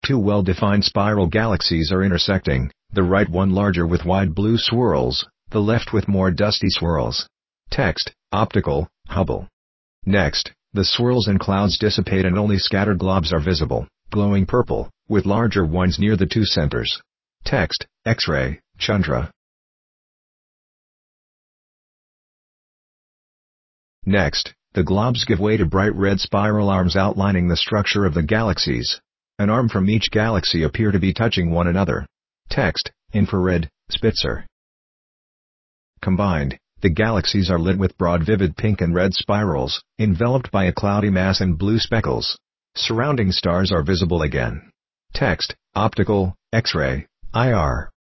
Two well-defined spiral galaxies are intersecting, the right one larger with wide blue swirls, the left with more dusty swirls. Text, optical, Hubble. Next, the swirls and clouds dissipate and only scattered globs are visible, glowing purple, with larger ones near the two centers. Text, X-ray, Chandra. Next, the globs give way to bright red spiral arms outlining the structure of the galaxies. An arm from each galaxy appear to be touching one another. Text, infrared, Spitzer. Combined, the galaxies are lit with broad vivid pink and red spirals, enveloped by a cloudy mass and blue speckles. Surrounding stars are visible again. Text, optical, X-ray, IR.